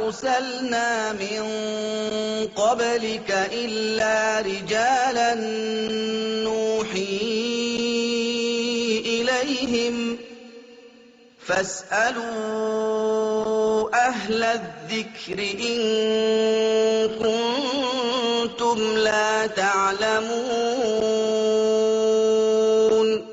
أَرْسَلْنَا مِن قَبْلِكَ إِلَّا رِجَالًا نُّوحِي إِلَيْهِمْ فَاسْأَلُوا أَهْلَ الذِّكْرِ إِن كُنتُمْ لَا تَعْلَمُونَ.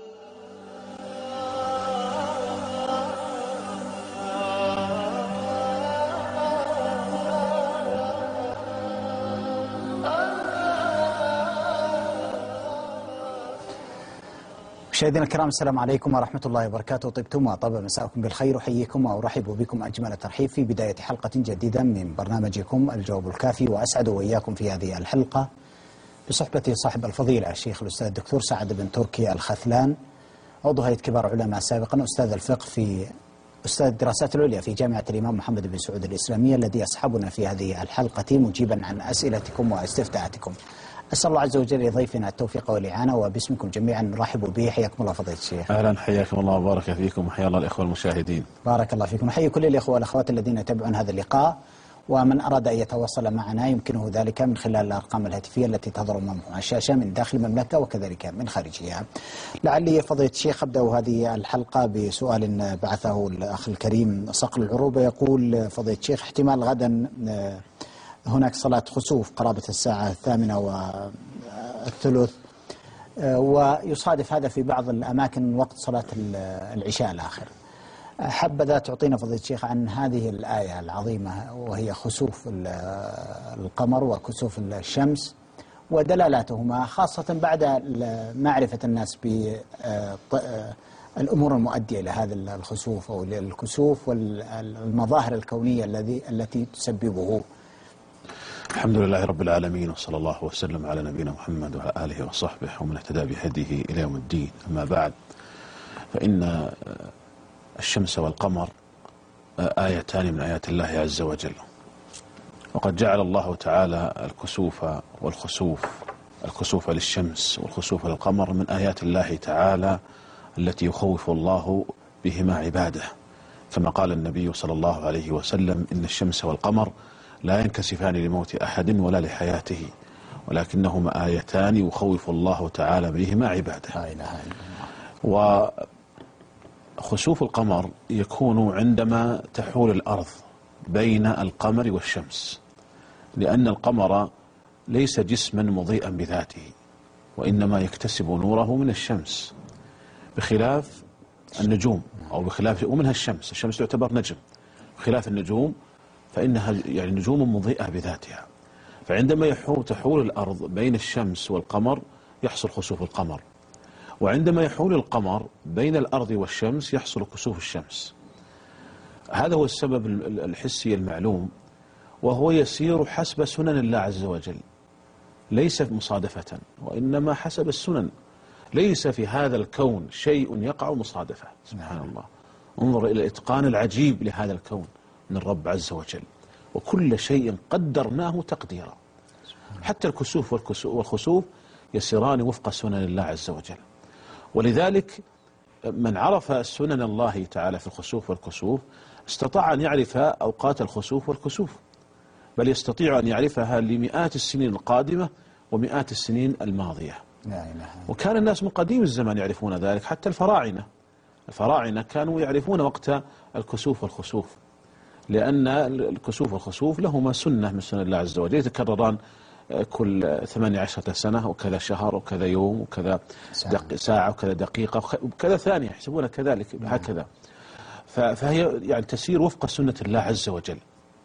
مشاهدينا الكرام، السلام عليكم ورحمة الله وبركاته. طبتم وطاب مساءكم بالخير، أحييكم وأرحب بكم أجمل الترحيب في بداية حلقة جديدة من برنامجكم الجواب الكافي، وأسعد وإياكم في هذه الحلقة بصحبة صاحب الفضيلة الشيخ الأستاذ الدكتور سعد بن تركي الخثلان، عضو هيئة كبار علماء سابقا، أستاذ الفقه في أستاذ الدراسات العليا في جامعة الإمام محمد بن سعود الإسلامية، الذي يصحبنا في هذه الحلقة مجيبا عن أسئلتكم واستفتاءاتكم. أسأل الله عز وجل لضيفنا التوفيق والإعانة، وباسمكم جميعا نرحب به. حياكم الله فضيلة الشيخ. أهلا، حياكم الله وبارك فيكم، وحيا الله الإخوة المشاهدين. بارك الله فيكم. نحيي كل الإخوة والأخوات الذين يتابعون هذا اللقاء، ومن أراد أن يتواصل معنا يمكنه ذلك من خلال الأرقام الهاتفية التي تظهر أمامكم على الشاشة من داخل المملكة وكذلك من خارجها. لعلي فضيلة الشيخ أبدأ هذه الحلقة بسؤال بعثه الأخ الكريم صقل العروبة. يقول فضيلة الشيخ: احتمال غدا هناك صلاة خسوف قرابة الساعة 8:03، ويصادف هذا في بعض الأماكن وقت صلاة العشاء الآخر. حبذا تعطينا فضيلة الشيخ عن هذه الآية العظيمة، وهي خسوف القمر وكسوف الشمس ودلالاتهما، خاصة بعد معرفة الناس بالأمور المؤدية إلى هذا الخسوف أو الكسوف والمظاهر الكونية التي تسببه. الحمد لله رب العالمين، وصلى الله وسلم على نبينا محمد وعلى آله وصحبه ومن اهتدى بهديه إلى يوم الدين. أما بعد، فإن الشمس والقمر آيتان من آيات الله عز وجل، وقد جعل الله تعالى الكسوف والخسوف، الكسوف للشمس والخسوف للقمر، من آيات الله تعالى التي يخوف الله بهما عباده، كما قال النبي صلى الله عليه وسلم: إن الشمس والقمر لا ينكسفان لموت أحد ولا لحياته، ولكنهما آيتان يخوف الله تعالى بهما عباده. لا إله إلا الله. وخسوف القمر يكون عندما تحول الأرض بين القمر والشمس، لأن القمر ليس جسما مضيئا بذاته، وإنما يكتسب نوره من الشمس، بخلاف النجوم، أو بخلاف ومنها الشمس تعتبر نجم، بخلاف النجوم فإنها يعني نجوم مضيئة بذاتها. فعندما تحول الأرض بين الشمس والقمر يحصل خسوف القمر، وعندما يحول القمر بين الأرض والشمس يحصل كسوف الشمس. هذا هو السبب الحسي المعلوم، وهو يسير حسب سنن الله عز وجل، ليس مصادفة، وإنما حسب السنن. ليس في هذا الكون شيء يقع مصادفة، سبحان الله. انظر إلى الإتقان العجيب لهذا الكون من الرب عز وجل، وكل شيء قدرناه تقديرا. حتى الكسوف والخسوف يسيران وفق سنن الله عز وجل. ولذلك من عرف سنن الله تعالى في الخسوف والكسوف استطاع أن يعرف أوقات الخسوف والكسوف، بل يستطيع أن يعرفها لمئات السنين القادمة ومئات السنين الماضية. وكان الناس من قديم الزمان يعرفون ذلك، حتى الفراعنة كانوا يعرفون وقت الكسوف والخسوف، لأن الكسوف والخسوف لهما سنة من سنن الله عز وجل، يتكرران كل 18 سنة، وكذا شهر، وكذا يوم، وكذا ساعة، وكذا دقيقة، وكذا ثانية، يحسبونها كذلك هكذا. فهي يعني تسير وفق سنة الله عز وجل.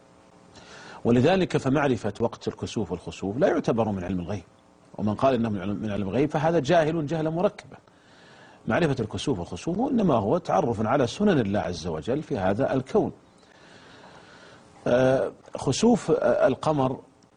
ولذلك فمعرفة وقت الكسوف والخسوف لا يعتبر من علم الغيب، ومن قال إنه من علم الغيب فهذا جاهل جهلا مركبا. معرفة الكسوف والخسوف إنما هو تعرف على سنن الله عز وجل في هذا الكون. خسوف القمر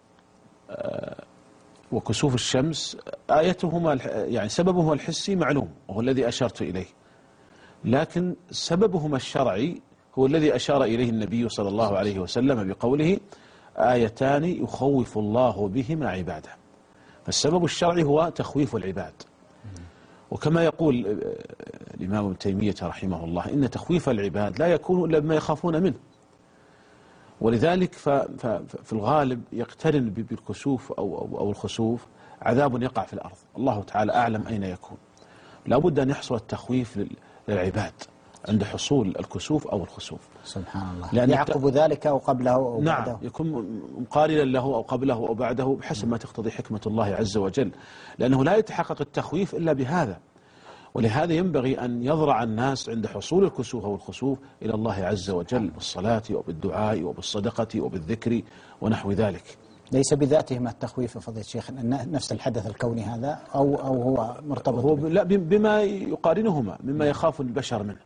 وكسوف الشمس آيتهما يعني سببهما الحسي معلوم، وهو الذي أشرت إليه، لكن سببهما الشرعي هو الذي أشار إليه النبي صلى الله عليه وسلم بقوله: آيتان يخوف الله بهما عباده. فالسبب الشرعي هو تخويف العباد، وكما يقول الإمام ابن تيمية رحمه الله: إن تخويف العباد لا يكون إلا بما يخافون منه. ولذلك في الغالب يقترن بالكسوف أو الخسوف عذاب يقع في الأرض، الله تعالى أعلم أين يكون. لا بد أن يحصل التخويف للعباد عند حصول الكسوف أو الخسوف. سبحان الله. لأن يعقب ذلك أو قبله أو بعده. نعم، يكون مقارنا له أو قبله أو بعده بحسب ما تقتضي حكمة الله عز وجل، لأنه لا يتحقق التخويف إلا بهذا. ولهذا ينبغي أن يضرع الناس عند حصول الكسوف أو الخسوف إلى الله عز وجل بالصلاة وبالدعاء وبالصدقة وبالذكر ونحو ذلك. ليس بذاتهما التخويف فضيلة الشيخ، نفس الحدث الكوني هذا أو هو مرتبط هو لا بما يقارنهما مما يخاف البشر منه.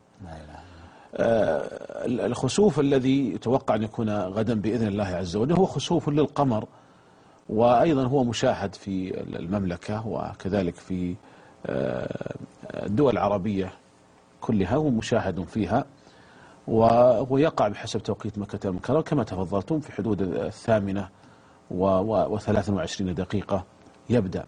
الخسوف الذي يتوقع أن يكون غدا بإذن الله عز وجل هو خسوف للقمر، وأيضا هو مشاهد في المملكة وكذلك في الدول العربية كلها، هو مشاهد فيها، وهو يقع بحسب توقيت مكة المكرمة كما تفضلتم في حدود 8:23 دقيقة يبدأ.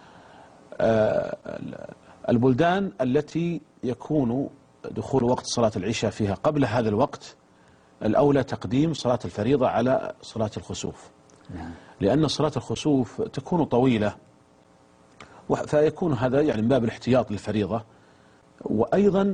البلدان التي يكون دخول وقت صلاة العشاء فيها قبل هذا الوقت الأولى تقديم صلاة الفريضة على صلاة الخسوف، لأن صلاة الخسوف تكون طويلة، فيكون هذا يعني من باب الاحتياط للفريضة. وأيضا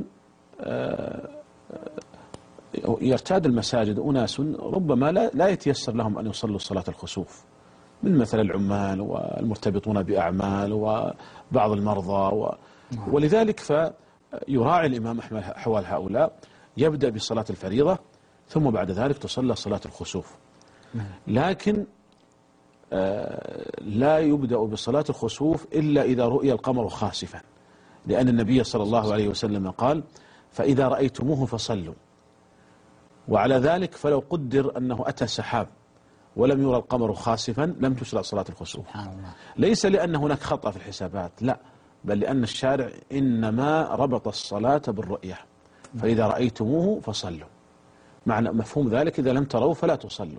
يرتاد المساجد أناس ربما لا يتيسر لهم أن يصلوا صلاة الخسوف، من مثل العمال والمرتبطون بأعمال وبعض المرضى ولذلك فيراعي الإمام أحمد حوال هؤلاء، يبدأ بصلاة الفريضة ثم بعد ذلك تصلى صلاة الخسوف. لكن لا يبدأ بصلاة الخسوف إلا إذا رؤي القمر خاسفا، لأن النبي صلى الله عليه وسلم قال: فإذا رأيتموه فصلوا. وعلى ذلك فلو قدر أنه أتى سحاب ولم يرى القمر خاسفا لم تشرع صلاة الخسوف، ليس لأن هناك خطأ في الحسابات، لا، بل لأن الشارع إنما ربط الصلاة بالرؤية، فإذا رأيتموه فصلوا، معنى مفهوم ذلك إذا لم تروا فلا تصلوا.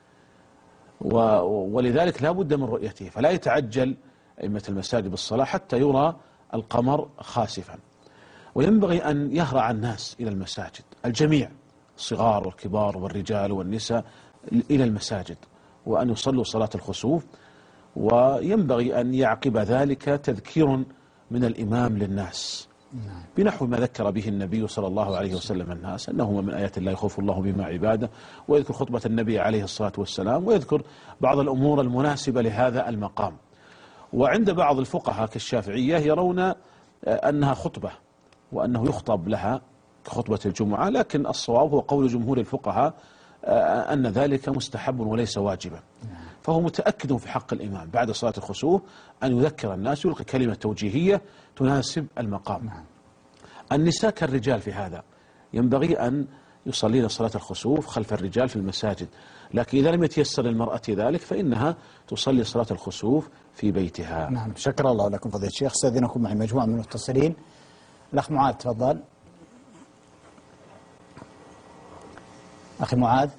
ولذلك لا بد من رؤيته، فلا يتعجل أئمة المساجد بالصلاة حتى يرى القمر خاسفا. وينبغي أن يهرع الناس إلى المساجد، الجميع، الصغار والكبار والرجال والنساء، إلى المساجد وأن يصلوا صلاة الخسوف. وينبغي أن يعقب ذلك تذكير من الإمام للناس بنحو ما ذكر به النبي صلى الله عليه وسلم الناس، أنه من آيات الله يخوف الله بما عباده، ويذكر خطبة النبي عليه الصلاة والسلام، ويذكر بعض الأمور المناسبة لهذا المقام. وعند بعض الفقهاء كالشافعية يرون أنها خطبة وأنه يخطب لها كخطبة الجمعة، لكن الصواب هو قول جمهور الفقهاء أن ذلك مستحب وليس واجبا. فهو متأكد في حق الإمام بعد صلاة الخسوف أن يذكر الناس، يلقي كلمة توجيهية تناسب المقام. النساء كالرجال في هذا، ينبغي أن يصلين صلاة الخسوف خلف الرجال في المساجد، لكن إذا لم يتيسر للمرأة ذلك فإنها تصلي صلاة الخسوف في بيتها. نعم، شكر الله لكم فضيلة الشيخ. استاذنكم معي مجموعة من المتصلين. الأخ معاذ تفضل. أخي معاذ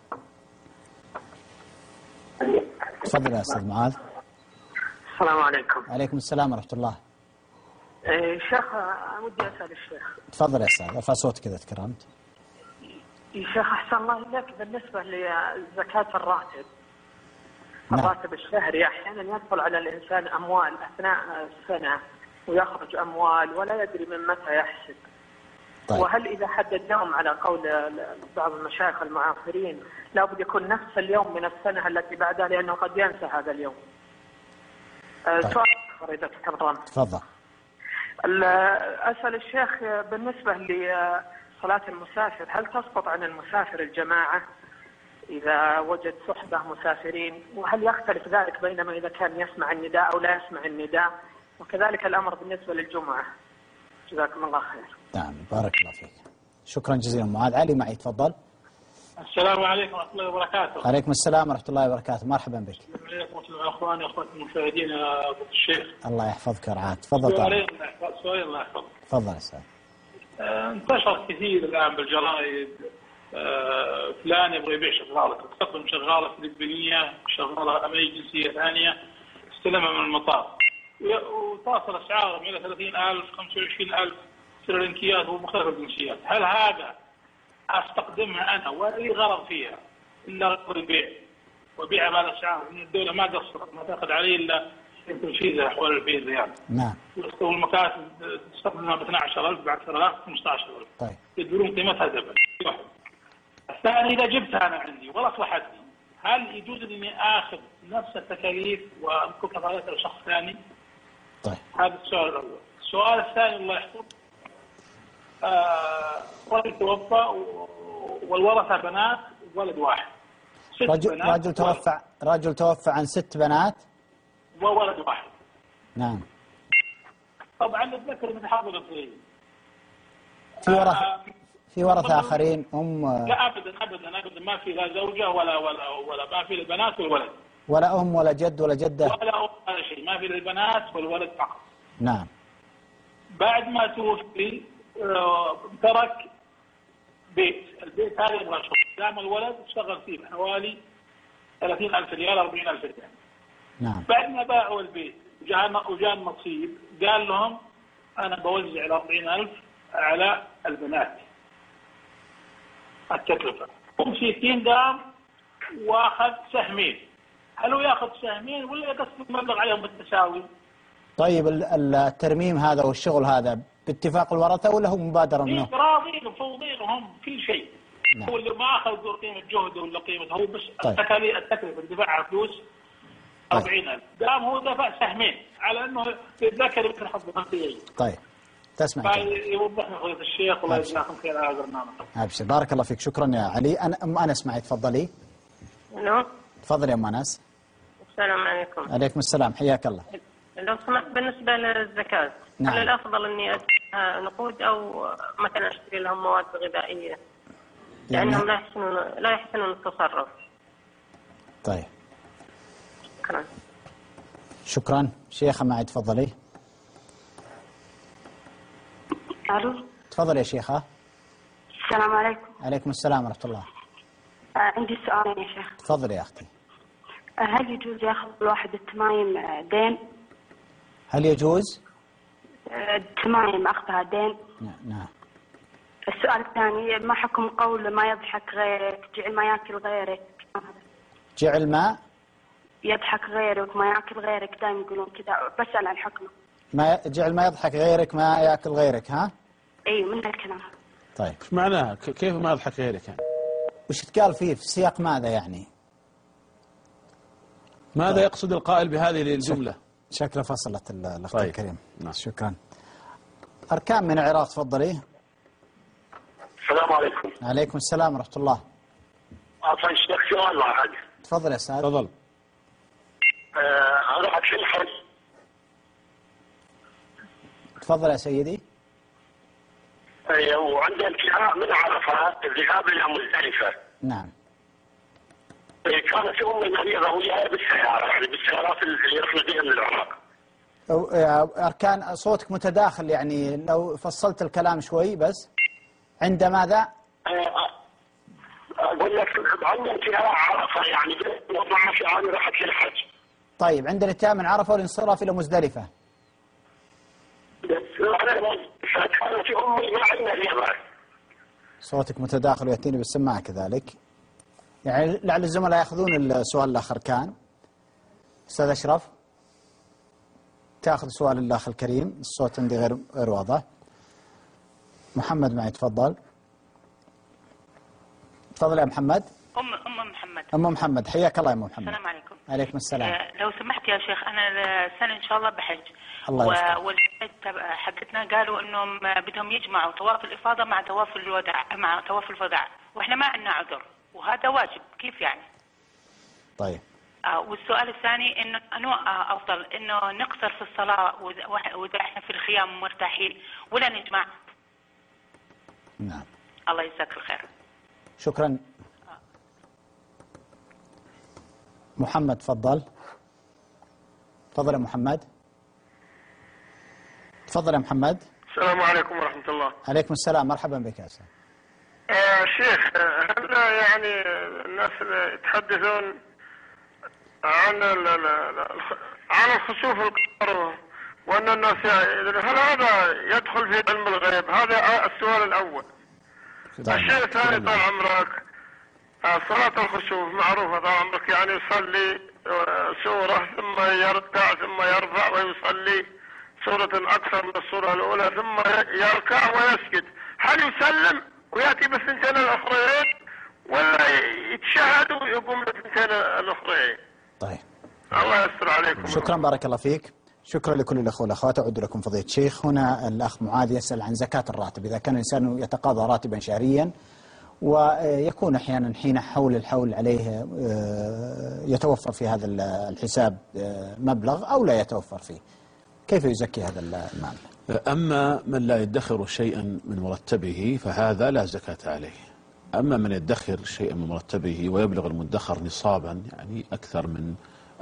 تفضل يا أستاذ معاذ. السلام عليكم. عليكم السلام ورحمة الله. شيخ ودي أسأل الشيخ. تفضل يا أستاذ، ارفع صوتك إذا تكرمت. شيخ أحسن الله إليك، بالنسبة لزكاة الراتب، نعم. الراتب الشهري أحيانا يدخل على الإنسان أموال أثناء السنة ويخرج أموال ولا يدري من متى يحسب. طيب. وهل إذا حددناهم على قول بعض المشايخ المعاصرين لابد يكون نفس اليوم من السنة التي بعدها، لأنه قد ينسى هذا اليوم؟ طيب. سؤال آخر إذا تكرمت. تفضل. أسأل الشيخ بالنسبة لصلاة المسافر، هل تسقط عن المسافر الجماعة إذا وجد صحبة مسافرين؟ وهل يختلف ذلك بينما إذا كان يسمع النداء أو لا يسمع النداء؟ وكذلك الأمر بالنسبة للجمعة. جزاكم الله خير. نعم، بارك الله فيك. شكرا جزيلا. معاذ علي معي تفضل. السلام عليكم ورحمة الله وبركاته. عليكم السلام ورحمة الله وبركاته، مرحبا بك. السلام عليكم ورحمة الله أخواني وأخوات المشاهدين يا أبو الشيخ. الله يحفظك ورعاك. تفضل. سؤال الله يحفظك. تفضل يا أستاذ. انتشر كثير الآن بالجرائد فلان يبغى يبيع شغالة، تقدم شغالة فلبينية، شغالة أمريكية جنسية ثانية، استلمها من المطار وتصل أسعارهم إلى 30,000 25,000 سريلانكيات ومختلف الجنسيات. هل هذا أستخدمها أنا ولي غرض فيها إلا قبل البيع، وبيع هذا الشعار من الدولة ما قصرت، ما تأخذ عليه إلا تنفيذه حوالي 2000 ريال. نعم. والمكاسب تستخدمها ب 12,000 ب 10,000 15,000. طيب. يدورون قيمتها زبل. الثاني إذا جبتها أنا عندي ولا أصلحتني، هل يجوز إني آخذ نفس التكاليف وأنقل كفالتها لشخص ثاني؟ طيب. هذا السؤال الأول. السؤال الثاني الله يحفظ، رجل توفى والورثة بنات وولد واحد. رجل توفى عن 6 بنات وولد واحد. نعم. طبعا نتذكر من حافظ الصغير. في ورثة آخرين لا أبدا ما في لا زوجة ولا ما في البنات والولد. ولا ولا جد ولا جدة. ولا شيء، ما في البنات والولد فقط. نعم. بعد ما توفي ترك بيت، البيت هذا يبغى شغل، دام الولد اشتغل فيه بحوالي 30,000 ريال 40,000 ريال. نعم. بعد ما باعوا البيت وجاء النصيب، قال لهم أنا بوزع 40,000 على البنات التكلفة، هم 60 دام واخذ سهمين. هل هو ياخذ سهمين ولا يقسم المبلغ عليهم بالتساوي؟ طيب الترميم هذا والشغل هذا باتفاق الورثة ولا هو مبادرة منه؟ راضين وفوضينهم كل شيء. نعم. هو اللي ما اخذ قيمة جهده ولا قيمته، هو بس طيب. التكلفة دفعها فلوس 40,000. دام هو دفع سهمين على انه يتذكر يمكن حظ منطقي. طيب. تسمع يوضح لنا فضيلة الشيخ والله يجزاكم خير على هذا البرنامج. ابشر، بارك الله فيك، شكرا يا علي. أم أنس معي، تفضلي. الو. تفضلي يا أم أنس. السلام عليكم. عليكم السلام، حياك الله. لو سمحت بالنسبة للزكاة، نعم. هل الأفضل إني أدفعها نقود أو مثلا أشتري لهم مواد غذائية؟ لأنهم لا يحسنون التصرف. طيب. شكرا. شكرا. شيخة معي، تفضلي. الو. تفضلي يا شيخة. السلام عليكم. عليكم السلام ورحمة الله. عندي سؤالين يا شيخ. تفضلي يا أختي. هل يجوز ياخذ الواحد التمايم دين؟ هل يجوز؟ التمايم أخذها دين؟ نعم. السؤال الثاني، ما حكم قول ما يضحك غيرك جعل ما ياكل غيرك؟ جعل ما يضحك غيرك ما ياكل غيرك، دائما يقولون كذا، بسأل عن حكمه. ما جعل ما يضحك غيرك ما ياكل غيرك، ها؟ اي من هالكلام. طيب. ايش معناها؟ كيف ما يضحك غيرك يعني؟ وش تقال فيه؟ في سياق ماذا يعني؟ ماذا يقصد القائل بهذه الجملة؟ شكله فصلت الأخت طيب. الكريم. نعم. شكرا. أركان من العراق، تفضلي. السلام عليكم. عليكم السلام ورحمة الله. عفوا الشيخ، سؤال واحد. تفضل يا أستاذ. تفضل. أنا في الحج. تفضل يا سيدي. وعندي انتهاء من عرفة الذهاب إلى مزدلفة. نعم. كانت أمي مريضة وياي بالسيارة، يعني بالسيارات اللي رحنا بها من العراق. أركان صوتك متداخل، يعني لو فصلت الكلام شوي بس. عند ماذا؟ أقول لك عندي انتهاء عرفة، يعني 12 أنا رحت للحج. طيب، عند الانتهاء من عرفة والانصراف إلى مزدلفة. فكانت أمي ما عندنا رياضة. صوتك متداخل ويأتيني بالسماعة كذلك. يعني لعل الزملاء يأخذون السؤال الآخر. كان أستاذ أشرف تأخذ سؤال الأخ الكريم، الصوت عندي غير واضح. محمد معي، تفضل. تفضل يا محمد. أم محمد. أم محمد، حياك الله يا أم محمد. السلام عليكم. عليكم السلام. لو سمحت يا شيخ، أنا السنة إن شاء الله بحج. الله يفتح. والحج حقتنا قالوا إنهم بدهم يجمعوا طواف الإفاضة مع طواف الوداع، وإحنا ما عندنا عذر، وهذا واجب، كيف يعني؟ طيب. والسؤال الثاني إنه أفضل إنه نقصر في الصلاة وإذا إحنا في الخيام مرتاحين ولا نجمع؟ نعم. الله يجزاك الخير. شكرا. محمد، تفضل. تفضل يا محمد. تفضل يا محمد. السلام عليكم ورحمة الله. عليكم السلام، مرحبا بك يا أستاذ. شيخ، هل يعني الناس يتحدثون عن الخسوف القمر وأن الناس هل هذا يدخل في علم الغيب؟ هذا السؤال الأول. الشيء الثاني طال عمرك، صلاة الخسوف معروفة طال عمرك، يعني يصلي سورة ثم يركع ثم يرفع ويصلي سورة أكثر من السورة الأولى ثم يركع ويسجد. هل يسلم ويأتي بالثنتين الأخرين ولا يتشهد ويقوم بالثنتين الأخرين؟ طيب الله يستر عليكم. شكرا بارك الله فيك. شكرا لكل الأخوة والأخوات. أعود لكم فضيلة الشيخ. هنا الأخ معاذ يسأل عن زكاة الراتب. إذا كان الإنسان يتقاضى راتبا شهريا ويكون أحيانا حين حول الحول عليه يتوفر في هذا الحساب مبلغ أو لا يتوفر فيه، كيف يزكي هذا المال؟ أما من لا يدخر شيئا من مرتبه فهذا لا زكاة عليه. أما من يدخر شيئا من مرتبه ويبلغ المدخر نصابا، يعني أكثر من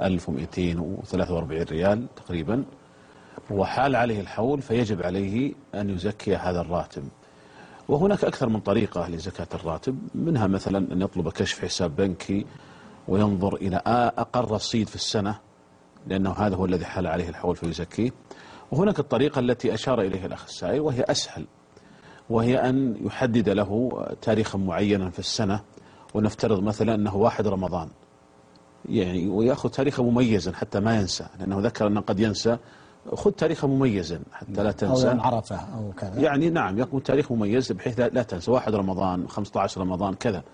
1243 ريال تقريبا، وحال عليه الحول، فيجب عليه أن يزكي هذا الراتب. وهناك أكثر من طريقة لزكاة الراتب، منها مثلا أن يطلب كشف حساب بنكي وينظر إلى أقل رصيد في السنة، لأنه هذا هو الذي حال عليه الحول فيزكيه. وهناك الطريقة التي أشار إليها الأخ السائل وهي أسهل، وهي أن يحدد له تاريخا معينا في السنة، ونفترض مثلا أنه 1 رمضان، يعني ويأخذ تاريخا مميزا حتى ما ينسى، لأنه ذكر أنه قد ينسى. خذ تاريخا مميزا حتى لا تنسى، أو عرفة أو كذا، يعني نعم يكون تاريخ مميز بحيث لا تنسى 1 رمضان 15 رمضان كذا.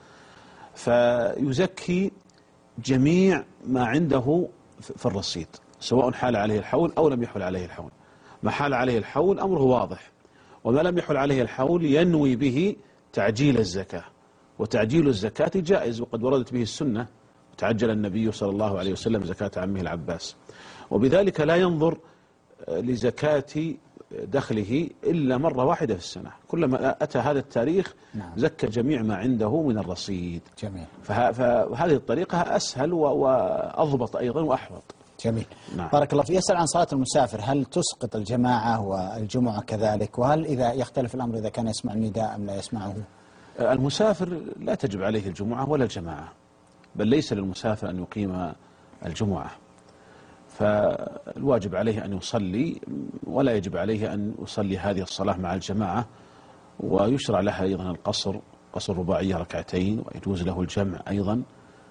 فيزكي جميع ما عنده في الرصيد، سواء حال عليه الحول أو لم يحل عليه الحول. ما حال عليه الحول أمره واضح، وما لم يحل عليه الحول ينوي به تعجيل الزكاة، وتعجيل الزكاة جائز وقد وردت به السنة، وتعجل النبي صلى الله عليه وسلم زكاة عمه العباس. وبذلك لا ينظر لزكاة دخله إلا مرة واحدة في السنة، كلما أتى هذا التاريخ زكى جميع ما عنده من الرصيد. جميل. فهذه الطريقة أسهل وأضبط أيضا وأحوط. جميل. نعم. بارك الله فيك. يسأل عن صلاة المسافر، هل تسقط الجماعة والجمعة كذلك؟ وهل إذا يختلف الأمر إذا كان يسمع النداء أم لا يسمعه؟ المسافر لا تجب عليه الجمعة ولا الجماعة، بل ليس للمسافر أن يقيم الجمعة، فالواجب عليه أن يصلي، ولا يجب عليه أن يصلي هذه الصلاة مع الجماعة. ويشرع لها أيضا القصر، قصر رباعية 2 ويجوز له الجمع أيضا.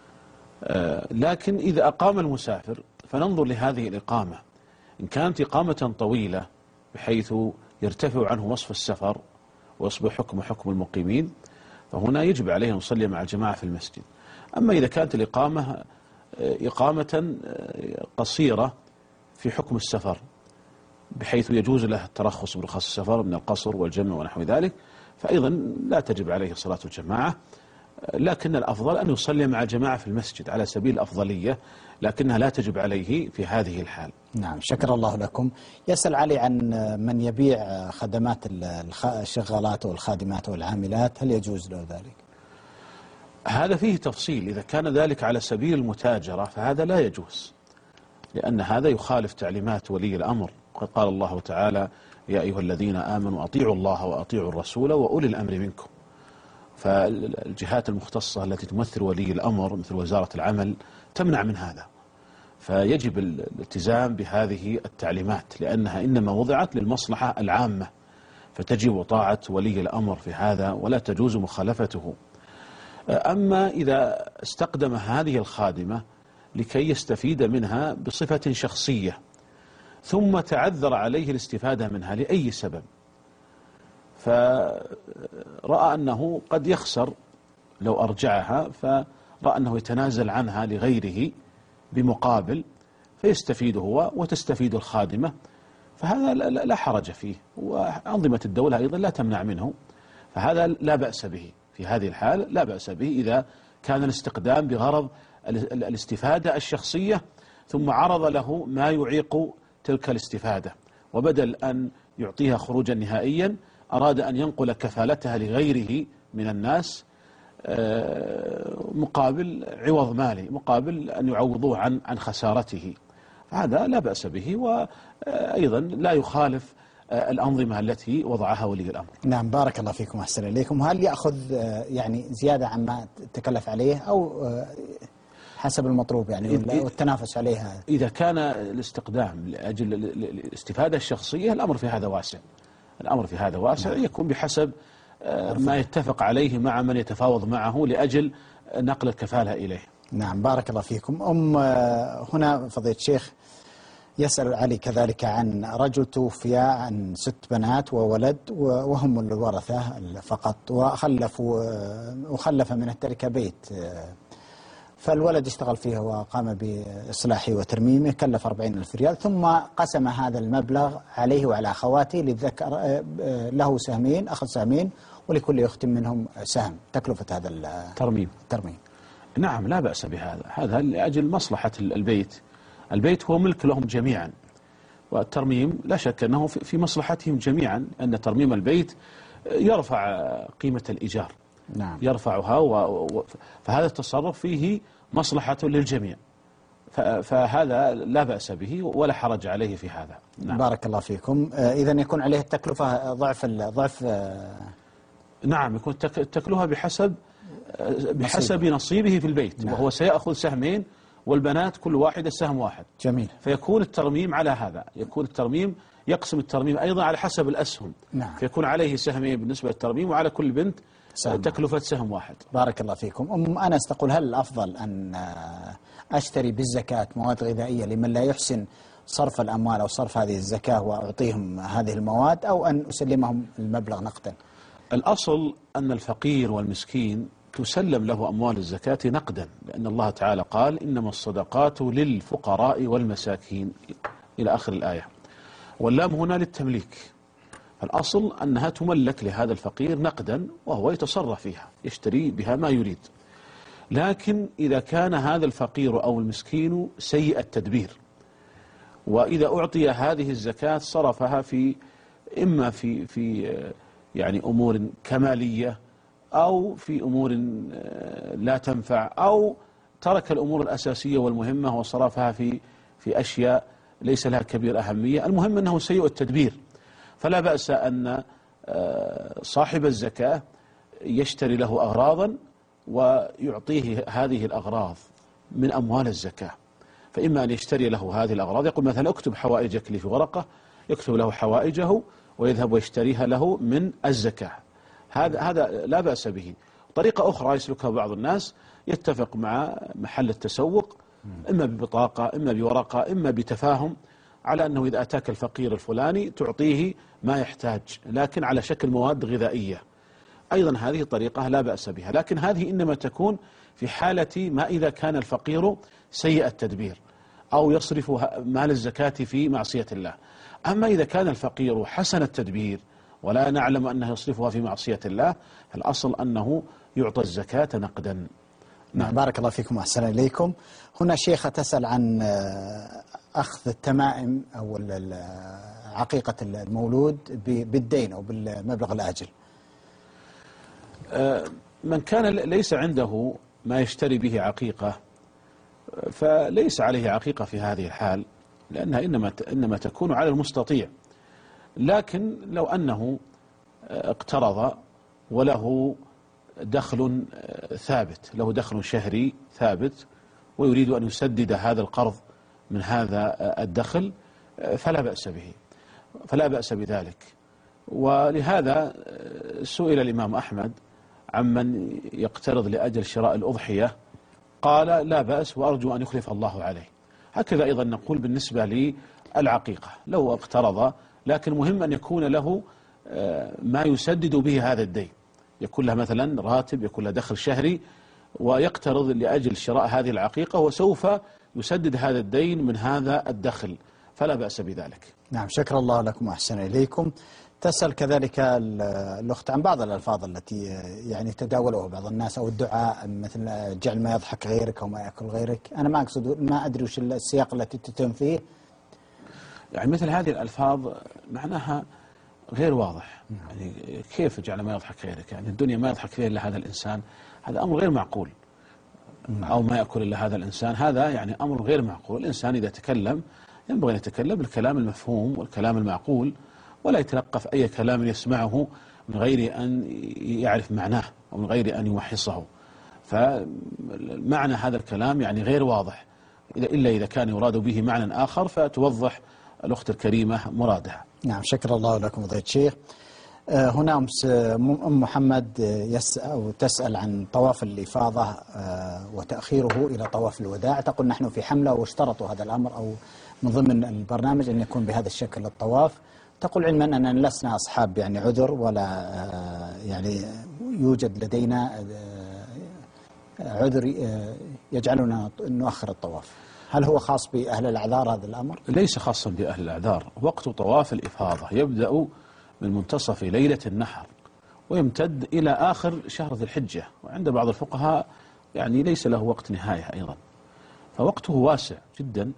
لكن إذا أقام المسافر فننظر لهذه الإقامة، إن كانت إقامة طويلة بحيث يرتفع عنه وصف السفر ويصبح حكم المقيمين، فهنا يجب عليه أن يصلي مع الجماعة في المسجد. أما إذا كانت الإقامة إقامة قصيرة في حكم السفر بحيث يجوز له الترخص برخص السفر من القصر والجمع ونحو ذلك، فأيضا لا تجب عليه صلاة الجماعة، لكن الأفضل أن يصلي مع الجماعة في المسجد على سبيل الأفضلية، لكنها لا تجب عليه في هذه الحال. نعم. شكر الله لكم. يسأل علي عن من يبيع خدمات الشغالات والخادمات والعاملات، هل يجوز له ذلك؟ هذا فيه تفصيل. إذا كان ذلك على سبيل المتاجرة فهذا لا يجوز، لأن هذا يخالف تعليمات ولي الأمر. قد قال الله تعالى: يا أيها الذين آمنوا أطيعوا الله وأطيعوا الرسول وأولي الأمر منكم. فالجهات المختصة التي تمثل ولي الأمر مثل وزارة العمل تمنع من هذا، فيجب الالتزام بهذه التعليمات، لأنها إنما وضعت للمصلحة العامة، فتجب طاعة ولي الأمر في هذا ولا تجوز مخالفته. أما إذا استقدم هذه الخادمة لكي يستفيد منها بصفة شخصية ثم تعذر عليه الاستفادة منها لأي سبب، فرأى أنه قد يخسر لو أرجعها، فرأى أنه يتنازل عنها لغيره بمقابل فيستفيد هو وتستفيد الخادمة، فهذا لا حرج فيه، وأنظمة الدولة أيضا لا تمنع منه، فهذا لا بأس به. في هذه الحال لا بأس به إذا كان الاستقدام بغرض الاستفادة الشخصية ثم عرض له ما يعيق تلك الاستفادة، وبدل أن يعطيها خروجا نهائيا أراد أن ينقل كفالتها لغيره من الناس مقابل عوض مالي، مقابل أن يعوضوه عن خسارته، هذا لا بأس به، وأيضا لا يخالف الأنظمة التي وضعها ولي الأمر. نعم. بارك الله فيكم وأحسن إليكم. هل يأخذ يعني زيادة عما تكلف عليه أو حسب المطلوب يعني والتنافس عليها؟ إذا كان الاستقدام لأجل الاستفادة الشخصية الأمر في هذا واسع، الأمر في هذا واسع، يكون بحسب ما يتفق عليه مع من يتفاوض معه لأجل نقل الكفالة إليه. نعم بارك الله فيكم. هنا فضيلة الشيخ يسأل علي كذلك عن رجل توفي عن 6 بنات وولد وهم الورثة فقط، وخلف من التركة بيت، فالولد اشتغل فيه وقام بإصلاحه وترميمه، كلف 40,000 ريال، ثم قسم هذا المبلغ عليه وعلى أخواته، للذكر له سهمين، أخذ سهمين، ولكل أخت منهم سهم، تكلفة هذا الترميم. نعم لا بأس بهذا، هذا لأجل مصلحة البيت. البيت هو ملك لهم جميعا، والترميم لا شك أنه في مصلحتهم جميعا، أن ترميم البيت يرفع قيمة الإيجار. نعم. يرفعها فهذا التصرف فيه مصلحة للجميع، فهذا لا بأس به ولا حرج عليه في هذا. نعم. بارك الله فيكم. إذن يكون عليه التكلفة ضعف. نعم يكون التكلفة بحسب نصيبه في البيت. نعم. وهو سيأخذ سهمين والبنات كل واحدة سهم واحد. جميل. فيكون الترميم على هذا، يكون الترميم يقسم الترميم أيضا على حسب الأسهم. نعم. فيكون عليه سهمين بالنسبة للترميم، وعلى كل بنت تكلفة سهم واحد. بارك الله فيكم. أنس تقول: هل الأفضل أن أشتري بالزكاة مواد غذائية لمن لا يحسن صرف الأموال أو صرف هذه الزكاة وأعطيهم هذه المواد، أو أن أسلمهم المبلغ نقدا؟ الأصل أن الفقير والمسكين تسلم له أموال الزكاة نقدا، لأن الله تعالى قال: إنما الصدقات للفقراء والمساكين إلى آخر الآية، واللام هنا للتمليك. الأصل أنها تملك لهذا الفقير نقدا، وهو يتصرف فيها، يشتري بها ما يريد. لكن إذا كان هذا الفقير أو المسكين سيء التدبير، وإذا أعطي هذه الزكاة صرفها إما في يعني أمور كمالية، أو في أمور لا تنفع، أو ترك الأمور الأساسية والمهمة وصرفها في أشياء ليس لها كبير أهمية، المهم أنه سيء التدبير، فلا بأس أن صاحب الزكاة يشتري له أغراضا ويعطيه هذه الأغراض من أموال الزكاة. فإما أن يشتري له هذه الأغراض، يقول مثلا: اكتب حوائجك لي في ورقة، يكتب له حوائجه ويذهب ويشتريها له من الزكاة. هذا لا بأس به. طريقة أخرى يسلكها بعض الناس، يتفق مع محل التسوق، إما ببطاقة، إما بورقة، إما بتفاهم، على أنه إذا أتاك الفقير الفلاني تعطيه ما يحتاج، لكن على شكل مواد غذائية. أيضا هذه طريقة لا بأس بها، لكن هذه إنما تكون في حالة ما إذا كان الفقير سيء التدبير أو يصرف مال الزكاة في معصية الله. أما إذا كان الفقير حسن التدبير ولا نعلم أنه يصرفها في معصية الله، الأصل أنه يعطى الزكاة نقدا. نعم. بارك الله فيكم وأحسن إليكم. هنا شيخة تسأل عن أخذ التمائم أو عقيقة المولود بالدين أو بالمبلغ الآجل. من كان ليس عنده ما يشتري به عقيقة فليس عليه عقيقة في هذه الحال، لأنها إنما تكون على المستطيع. لكن لو أنه اقترض وله دخل ثابت، له دخل شهري ثابت، ويريد أن يسدد هذا القرض من هذا الدخل، فلا بأس بذلك. ولهذا سئل الإمام أحمد عمن يقترض لأجل شراء الأضحية، قال: لا بأس وأرجو أن يخلف الله عليه. هكذا أيضا نقول بالنسبة للعقيقة، لو اقترض، لكن مهم أن يكون له ما يسدد به هذا الدين، يكون له مثلا راتب، يكون له دخل شهري، ويقترض لأجل شراء هذه العقيقة، وسوف يسدد هذا الدين من هذا الدخل، فلا بأس بذلك. نعم. شكر الله لكم وأحسن إليكم. تسأل كذلك الأخت عن بعض الألفاظ التي يعني تداولها بعض الناس، أو الدعاء، مثل جعل ما يضحك غيرك أو ما يأكل غيرك. أنا ما أقصد، ما أدري وش السياق التي تتم فيه. يعني مثل هذه الألفاظ معناها غير واضح. يعني كيف جعل ما يضحك غيرك؟ يعني الدنيا ما يضحك فيها إلا هذا الإنسان، هذا أمر غير معقول. أو ما يأكل إلا هذا الإنسان، هذا يعني أمر غير معقول. الإنسان إذا تكلم ينبغي أن يتكلم بالكلام المفهوم والكلام المعقول، ولا يتلقف أي كلام يسمعه من غير أن يعرف معناه أو من غير أن يمحصه. فمعنى هذا الكلام يعني غير واضح، إلا إذا كان يراد به معنى آخر فتوضح الأخت الكريمة مرادها. نعم. شكر الله لكم فضيلة الشيخ. هنا أم محمد تسأل عن طواف الإفاضة وتأخيره إلى طواف الوداع. تقول نحن في حملة واشترطوا هذا الأمر أو من ضمن البرنامج أن يكون بهذا الشكل الطواف. تقول علما أننا لسنا أصحاب يعني عذر ولا يعني يوجد لدينا عذر يجعلنا نؤخر الطواف. هل هو خاص بأهل الأعذار هذا الأمر؟ ليس خاصا بأهل الأعذار. وقت طواف الإفاضة يبدأ من منتصف ليلة النحر ويمتد إلى آخر شهر ذي الحجة، وعند بعض الفقهاء يعني ليس له وقت نهاية أيضا، فوقته واسع جدا.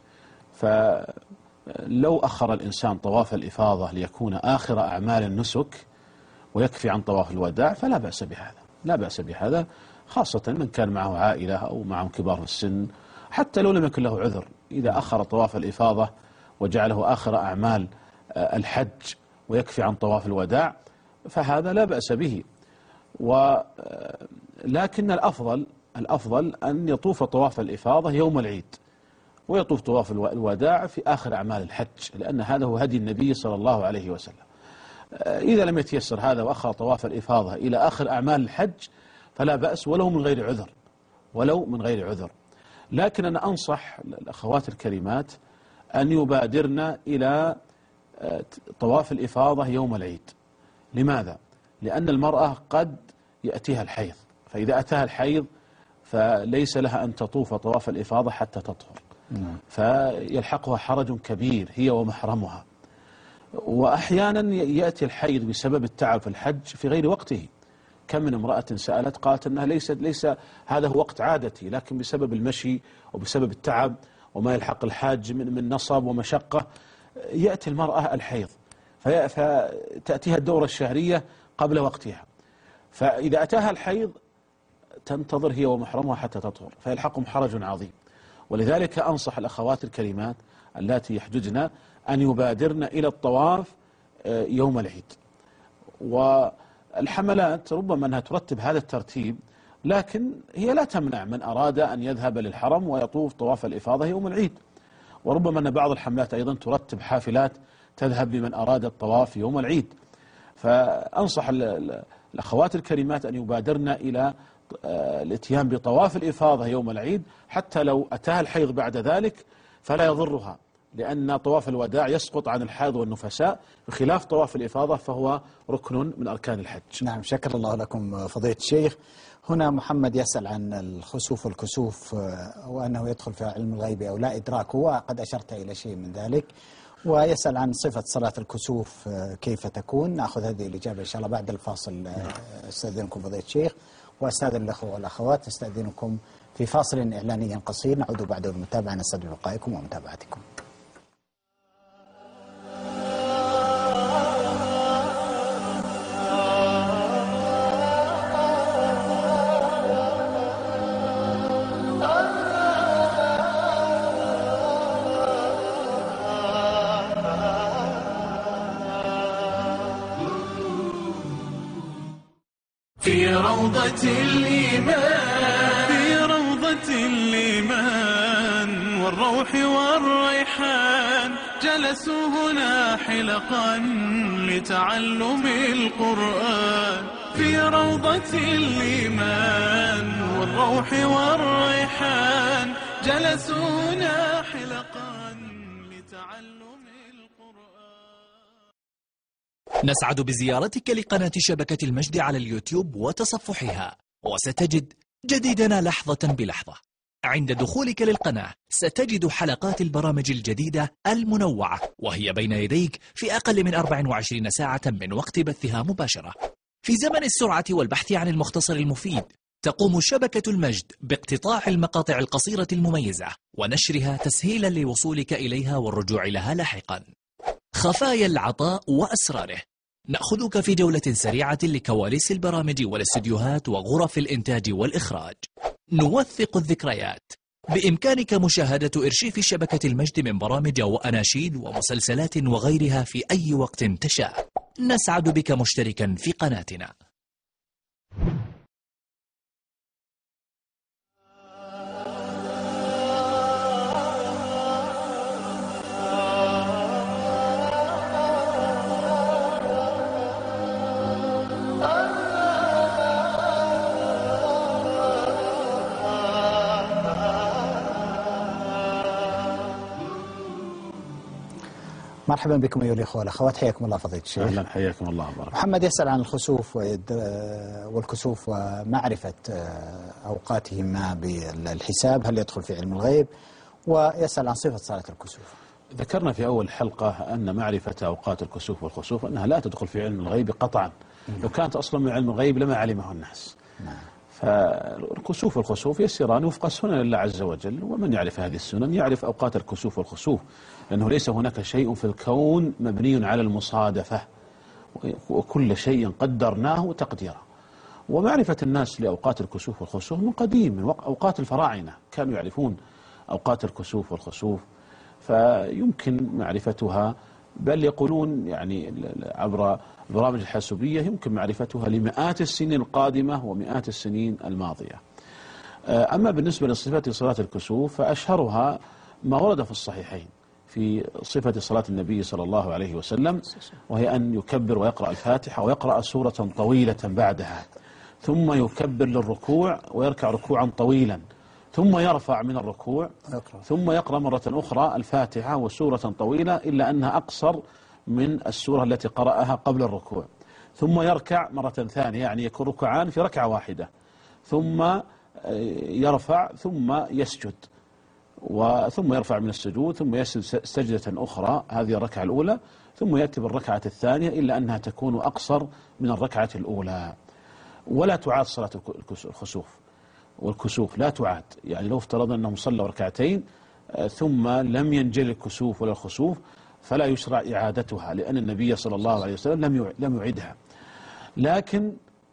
فلو أخر الإنسان طواف الإفاضة ليكون آخر أعمال النسك ويكفي عن طواف الوداع فلا بأس بهذا، لا بأس بهذا، خاصة من كان معه عائلة أو معهم كبار في السن. حتى لو لم يكن له عذر، إذا أخر طواف الإفاضة وجعله آخر أعمال الحج ويكفي عن طواف الوداع فهذا لا بأس به. ولكن الأفضل أن يطوف طواف الإفاضة يوم العيد ويطوف طواف الوداع في آخر أعمال الحج، لأن هذا هو هدي النبي صلى الله عليه وسلم. إذا لم يتيسر هذا وأخر طواف الإفاضة إلى آخر أعمال الحج فلا بأس ولو من غير عذر. لكن أنا أنصح الأخوات الكريمات أن يبادرن إلى طواف الإفاضة يوم العيد. لماذا؟ لأن المرأة قد يأتيها الحيض، فإذا أتاها الحيض فليس لها أن تطوف طواف الإفاضة حتى تطهر، فيلحقها حرج كبير هي ومحرمها. وأحيانا يأتي الحيض بسبب التعب في الحج في غير وقته. كم من امرأة سألت قالت أنها ليس هذا هو وقت عادتي، لكن بسبب المشي وبسبب التعب وما يلحق الحاج من نصب ومشقة يأتي المرأة الحيض فتأتيها الدورة الشهرية قبل وقتها، فإذا أتاها الحيض تنتظر هي ومحرمها حتى تطهر فيلحقهم حرج عظيم. ولذلك أنصح الأخوات الكريمات اللاتي يحججن أن يبادرن إلى الطواف يوم العيد. والحملات ربما أنها ترتب هذا الترتيب، لكن هي لا تمنع من أراد أن يذهب للحرم ويطوف طواف الإفاضة يوم العيد. وربما أن بعض الحملات أيضا ترتب حافلات تذهب بمن أراد الطواف يوم العيد. فأنصح الأخوات الكريمات أن يبادرن إلى الاتيان بطواف الإفاضة يوم العيد، حتى لو أتاها الحيض بعد ذلك فلا يضرها، لأن طواف الوداع يسقط عن الحائض والنفساء، بخلاف طواف الإفاضة فهو ركن من أركان الحج. نعم، شكر الله لكم فضيلة الشيخ. هنا محمد يسأل عن الخسوف والكسوف وأنه يدخل في علم الغيب أو لا إدراكه، وقد أشرت إلى شيء من ذلك، ويسأل عن صفة صلاة الكسوف كيف تكون. نأخذ هذه الإجابة إن شاء الله بعد الفاصل. أستأذنكم فضيلة الشيخ وأستاذن الأخوة والأخوات، أستأذنكم في فاصل إعلاني قصير، نعود بعده المتابعة. نستودع بقائكم ومتابعتكم. في روضة الإيمان والروح والريحان جلسوا هنا حلقا لتعلم القرآن. في روضة الإيمان والروح والريحان جلسوا هنا حلقا لتعلم القرآن. نسعد بزيارتك لقناة شبكة المجد على اليوتيوب وتصفحها، وستجد جديدنا لحظة بلحظة. عند دخولك للقناة ستجد حلقات البرامج الجديدة المنوعة، وهي بين يديك في أقل من 24 ساعة من وقت بثها مباشرة. في زمن السرعة والبحث عن المختصر المفيد، تقوم شبكة المجد باقتطاع المقاطع القصيرة المميزة ونشرها تسهيلا لوصولك إليها والرجوع لها لاحقا. خفايا العطاء وأسراره، نأخذك في جولة سريعة لكواليس البرامج والاستديوهات وغرف الإنتاج والإخراج. نوثق الذكريات، بإمكانك مشاهدة إرشيف شبكة المجد من برامج وأناشيد ومسلسلات وغيرها في أي وقت تشاء. نسعد بك مشتركا في قناتنا. مرحبا بكم أيها الأخوة والأخوات، حياكم الله فضيلة الشيخ. أهلا، حياكم الله. بارك. محمد يسأل عن الخسوف والكسوف ومعرفة أوقاتهما بالحساب، هل يدخل في علم الغيب؟ ويسأل عن صفة صلاة الكسوف. ذكرنا في أول حلقة أن معرفة أوقات الكسوف والخسوف أنها لا تدخل في علم الغيب قطعا. لو كانت أصلا من علم الغيب لما علمه الناس. فالكسوف والخسوف يسيران وفق سنن الله عز وجل، ومن يعرف هذه السنن يعرف أوقات الكسوف والخسوف، لأنه ليس هناك شيء في الكون مبني على المصادفة، وكل شيء قدرناه تقديرا. ومعرفة الناس لأوقات الكسوف والخسوف من قديم، من أوقات الفراعنة كانوا يعرفون أوقات الكسوف والخسوف، فيمكن معرفتها، بل يقولون يعني عبر البرامج الحاسوبية يمكن معرفتها لمئات السنين القادمة ومئات السنين الماضية. أما بالنسبة لصفة صلاة الكسوف فأشهرها ما ورد في الصحيحين في صفة صلاة النبي صلى الله عليه وسلم، وهي أن يكبر ويقرأ الفاتحة ويقرأ سورة طويلة بعدها، ثم يكبر للركوع ويركع ركوعا طويلا، ثم يرفع من الركوع، ثم يقرأ مرة أخرى الفاتحة وسورة طويلة إلا أنها أقصر من السورة التي قرأها قبل الركوع، ثم يركع مرة ثانية، يعني يكون ركعان في ركعة واحدة، ثم يرفع ثم يسجد، ثم يرفع من السجود ثم يسجد سجدة أخرى، هذه الركعة الأولى، ثم يأتي بالركعة الثانية إلا أنها تكون أقصر من الركعة الأولى. ولا تعاد صلاة الخسوف والكسوف، لا تعاد. يعني لو افترضنا أنهم صلوا ركعتين ثم لم ينجلي الكسوف ولا الخسوف فلا يشرع إعادتها، لأن النبي صلى الله عليه وسلم لم يعيدها. لكن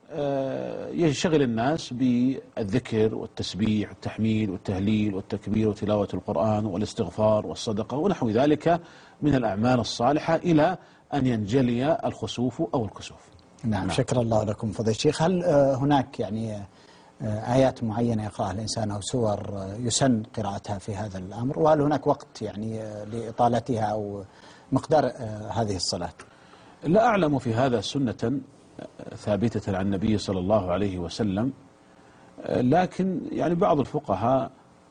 يشغل الناس بالذكر والتسبيح والتحميد والتهليل والتكبير وتلاوة القرآن والاستغفار والصدقة ونحو ذلك من الأعمال الصالحة إلى أن ينجلي الخسوف أو الكسوف. نعم. شكر الله لكم فضيلة الشيخ. هل هناك يعني آيات معينة يقرأها الإنسان أو سور يسن قراءتها في هذا الأمر، وهل هناك وقت يعني لإطالتها أو مقدار هذه الصلاة؟ لا أعلم في هذا سنة ثابتة عن النبي صلى الله عليه وسلم، لكن يعني بعض الفقهاء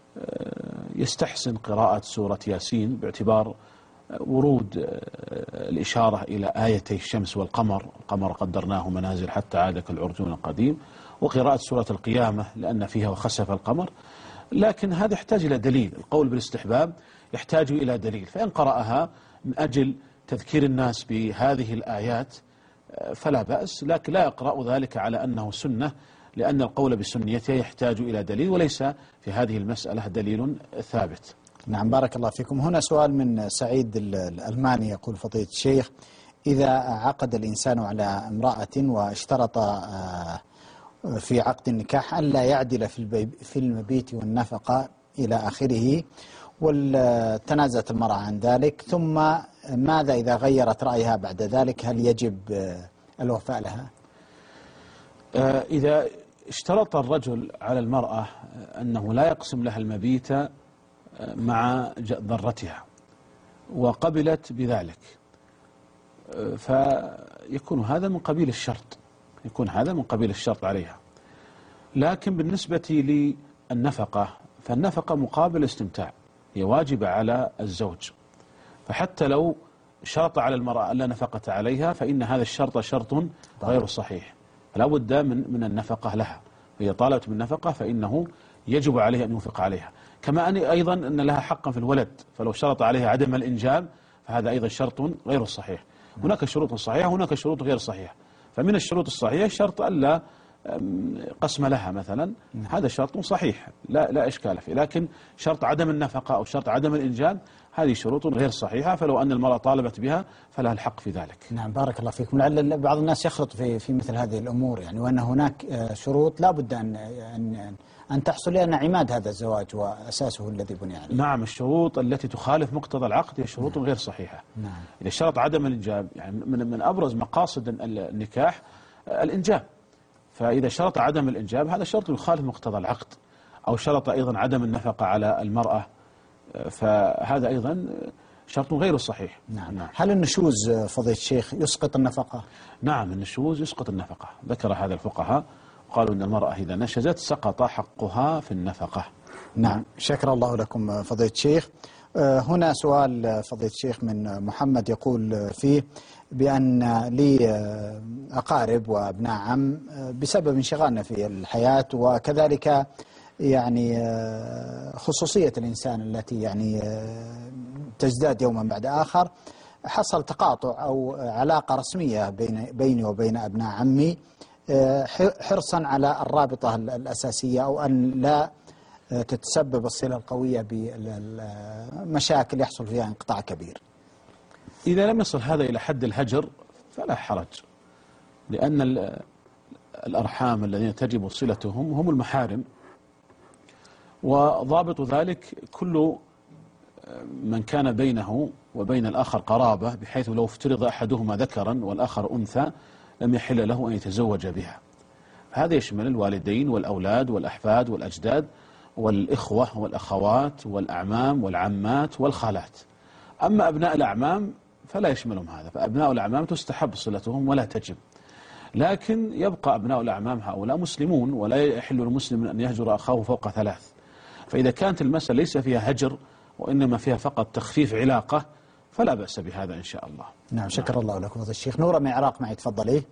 يستحسن قراءة سورة ياسين باعتبار ورود الإشارة إلى آيتي الشمس والقمر، القمر قدرناه منازل حتى عاد كالعرجون القديم، وقراءة سورة القيامة لأن فيها وخسف القمر. لكن هذا يحتاج إلى دليل، القول بالاستحباب يحتاج إلى دليل، فإن قرأها من أجل تذكير الناس بهذه الآيات فلا بأس، لكن لا يقرأ ذلك على أنه سنة، لأن القول بسنيته يحتاج إلى دليل، وليس في هذه المسألة دليل ثابت. نعم، بارك الله فيكم. هنا سؤال من سعيد الألماني، يقول فضيلة الشيخ: إذا عقد الإنسان على امرأة واشترط في عقد النكاح أن لا يعدل في المبيت والنفقة إلى آخره، وتنازلت المرأة عن ذلك، ثم ماذا إذا غيرت رأيها بعد ذلك؟ هل يجب الوفاء لها؟ إذا اشترط الرجل على المرأة أنه لا يقسم لها المبيت مع ضرتها وقبلت بذلك، فيكون هذا من قبيل الشرط، يكون هذا من قبيل الشرط عليها. لكن بالنسبة للنفقة فالنفقة مقابل استمتاع، هي واجبة على الزوج، فحتى لو شرط على المرأة ألا نفقة عليها فإن هذا الشرط شرط غير صحيح، فلا بد من النفقة لها، فإذا طالبت بالنفقة فإنه يجب عليه أن ينفق عليها. كما أن أيضا أن لها حقا في الولد، فلو شرط عليها عدم الإنجاب فهذا أيضا شرط غير صحيح. هناك شروط صحيحة وهناك شروط غير صحيحة، فمن الشروط الصحيحة شرط ألا قسم لها مثلا، هذا شرط صحيح لا إشكال فيه، لكن شرط عدم النفقة أو شرط عدم الإنجاب هذه شروط غير صحيحة، فلو أن المرأة طالبت بها فلها الحق في ذلك. نعم، بارك الله فيكم. لعل بعض الناس يخلط في مثل هذه الأمور، يعني وأن هناك شروط لا بد أن تحصل، لأن عماد هذا الزواج وأساسه الذي بني عليه. نعم، الشروط التي تخالف مقتضى العقد هي شروط غير صحيحة. نعم. إذا شرط عدم الإنجاب، يعني من أبرز مقاصد النكاح الإنجاب، فإذا شرط عدم الإنجاب هذا شرط يخالف مقتضى العقد، أو شرط أيضا عدم النفقة على المرأة، فهذا أيضا شرط غير صحيح. نعم. هل النشوز فضيلة الشيخ يسقط النفقة؟ نعم، النشوز يسقط النفقة، ذكر هذا الفقهاء قالوا أن المرأة إذا نشزت سقط حقها في النفقة. نعم، شكر الله لكم فضيلة الشيخ. هنا سؤال فضيلة الشيخ من محمد يقول فيه بأن لي أقارب وأبناء عم بسبب انشغالنا في الحياة وكذلك يعني خصوصية الإنسان التي يعني تزداد يوما بعد آخر، حصل تقاطع أو علاقة رسمية بيني وبين أبناء عمي حرصا على الرابطة الأساسية أو أن لا تتسبب الصلة القوية بالمشاكل يحصل فيها انقطاع كبير. إذا لم يصل هذا إلى حد الهجر فلا حرج، لأن الأرحام الذين تجب صلتهم هم المحارم، وضابط ذلك كل من كان بينه وبين الآخر قرابة، بحيث لو افترض أحدهما ذكرا والآخر أنثى لم يحل له أن يتزوج بها. هذا يشمل الوالدين والأولاد والأحفاد والأجداد والإخوة والأخوات والأعمام والعمات والخالات. أما أبناء الأعمام فلا يشملهم هذا، فأبناء الأعمام تستحب صلتهم ولا تجب، لكن يبقى أبناء الأعمام هؤلاء مسلمون، ولا يحل للمسلم أن يهجر أخاه فوق 3. فإذا كانت المسألة ليس فيها هجر وإنما فيها فقط تخفيف علاقة فلا بأس بهذا إن شاء الله. نعم، شكر الله لكم فضيلة الشيخ. نورة من العراق معي، تفضلي.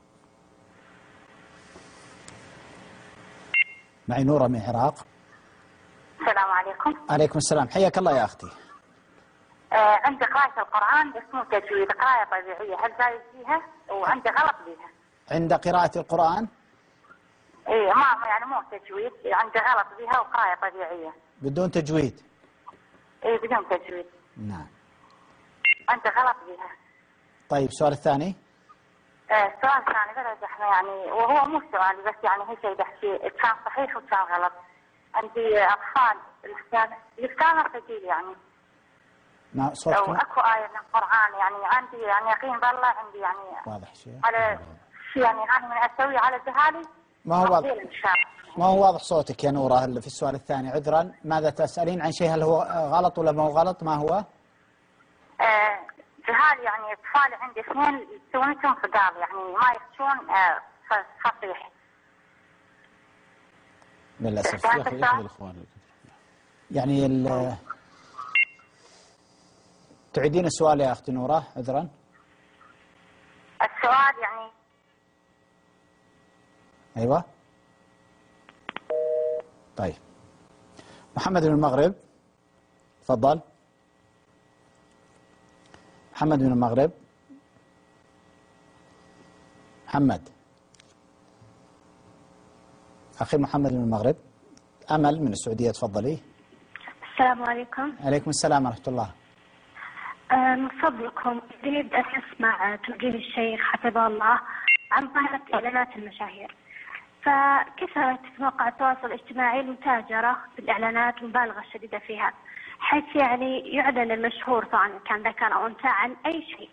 معي نورة من العراق. السلام عليكم. عليكم السلام، حياك الله يا أختي. عندي قراءة القرآن بس مو تجويد، قراءة طبيعية، هل جايز فيها؟ وعندي غلط فيها. عند قراءة القرآن؟ إيه، ما يعني مو تجويد، عندي غلط فيها وقراءة طبيعية. بدون تجويد؟ إيه بدون تجويد. نعم. عندي غلط فيها. طيب، السؤال الثاني؟ السؤال الثاني بلد احنا يعني، وهو مو سؤالي بس يعني هي شيء بحكي كان صحيح وكان غلط. عندي أطفال الإسكان ثقيل يعني. نعم، صوتك. أو أكو آية من القرآن يعني عندي يعني يقين بالله، عندي يعني واضح شيء. على شيء يعني أنا من أسوي على جهالي. ما هو واضح. ما هو واضح صوتك يا نورة في السؤال الثاني، عذرا. ماذا تسألين عن شيء، هل هو غلط ولا ما هو غلط؟ ما هو؟ جهال يعني أطفالي عندي 2 سويتهم فقال يعني ما يخشون فصيح. للأسف. ياخذ الإخوان يعني تعيدين السؤال يا أختي نورة، عذرا. السؤال يعني. أيوة. طيب، محمد من المغرب، تفضل. محمد من المغرب. محمد، أخي محمد من المغرب. أمل من السعودية، تفضلي. السلام عليكم. عليكم السلام ورحمة الله. من فضلكم أريد أن أسمع توجيه الشيخ حفظه الله عن ظاهرة إعلانات المشاهير. فكثرت في مواقع التواصل الاجتماعي المتاجرة بالإعلانات المبالغة الشديدة فيها، حيث يعني يعلن المشهور سواء كان ذكر أو أنثى عن أي شيء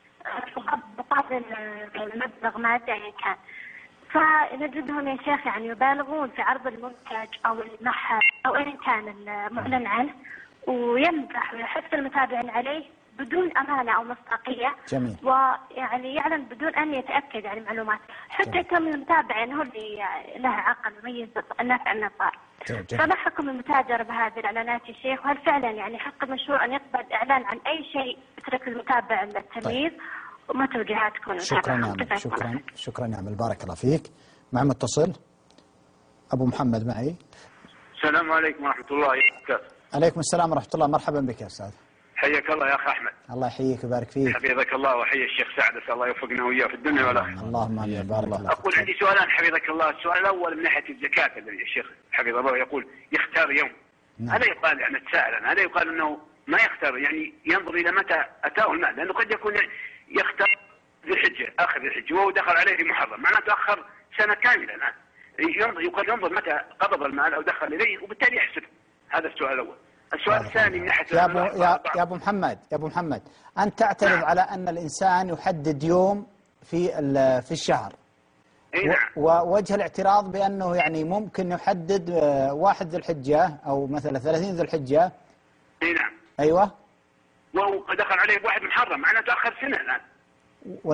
مقابل مبلغ مادي أيا كان. فنجدهم يا شيخ يعني يبالغون في عرض المنتج أو المحل أو أيا كان المعلن عنه، ويمدح ويحث المتابعين عليه بدون أمانة أو مصداقية. جميل. ويعني يعلن بدون أن يتأكد يعني معلومات، حتى يتم المتابع أنه اللي له عقل ويميز النافع عن الضار. فما حكم المتاجرة بهذه الإعلانات يا شيخ؟ وهل فعلا يعني حق المشروع أن يقبل إعلان عن أي شيء يترك المتابع التمييز؟ وما توجيهاتكم؟ شكرا نعم. شكرا نعم، بارك الله فيك. مع متصل أبو محمد معي. السلام عليكم ورحمة الله وبركاته. عليكم السلام ورحمة الله، مرحبا بك يا أستاذ. حياك الله يا أخ أحمد. الله يحييك ويبارك فيك. حفظك الله، وحيي الشيخ سعد، أسأل الله يوفقنا وإياه في الدنيا والآخرة. اللهم آمين، بارك الله. أقول عندي سؤالان حفظك الله. السؤال الأول من ناحية الزكاة الذي الشيخ حفظه الله يقول يختار يوم. نعم. هذا يقال يعني أتساءل أنا، هذا يقال أنه ما يختار، يعني ينظر إلى متى أتاه المال، لأنه قد يكون يختار ذي الحجة، آخر ذي الحجة، وهو دخل عليه في محرم، معناته أخر سنة كاملة الآن. ينظر متى قبض المال أو دخل إليه، وبالتالي يحسب. هذا السؤال الأول. السؤال الثاني من ناحية يا أبو محمد، أنت تعترض على أن الإنسان يحدد يوم في الشهر. نعم. ووجه الاعتراض بأنه يعني ممكن يحدد 1 ذي الحجة أو مثلا 30 ذي الحجة. نعم. أيوة. وهو دخل عليه بواحد محرم، معناته أخر سنة الآن.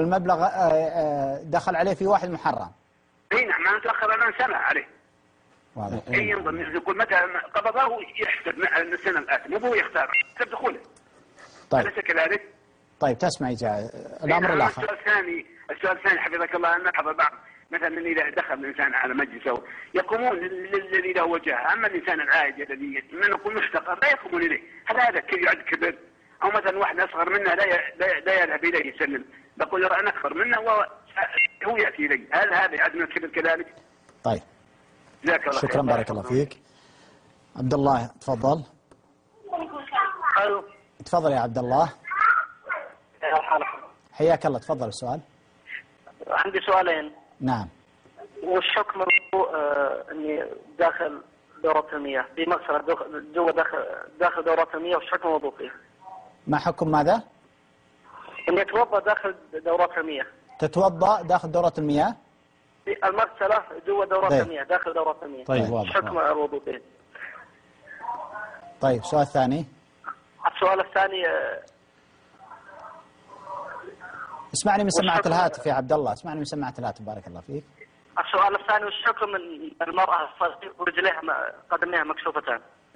والمبلغ دخل عليه في 1 محرم. نعم، معناته أخر الآن سنة عليه. أي ينظر يقول متى قبضه يحسب السنة الآتية، مو هو يختار، يحسب دخوله. طيب. أليس كذلك؟ طيب تسمعي الأمر الآخر. السؤال الثاني حفظك الله، أن نلحظ بعض مثلا إذا دخل الإنسان على مجلسه يقومون للذي له وجهه، أما الإنسان العائد الذي من نقول مفتقر لا يقومون إليه، هذا يعد كبر. أو مثلا واحد أصغر منه لا يذهب إليه يسلم، بقول أنا أكبر منه وهو يأتي إليه، هل هذا يعد من الكبر كذلك؟ طيب شكرا بارك الله فيك. عبد الله تفضل. تفضل يا عبد الله. حياك الله، تفضل السؤال. عندي سؤالين. نعم. وش حكم اني داخل دورة المياه في مغسلة جوا داخل دورة المياه، وش حكم الوضوء فيها؟ ما حكم ماذا؟ اني اتوضا داخل دورات المياه. تتوضا داخل دورة المياه؟ المغسلة جوا دورات المياه، داخل دورات المياه. طيب وش حكم الوضوء فيها؟ طيب السؤال الثاني. السؤال الثاني اسمعني من سماعة الهاتف يا عبد الله، اسمعني من سماعة الهاتف بارك الله فيك. السؤال الثاني وش حكم المرأة ورجليها قدميها مكشوفتان؟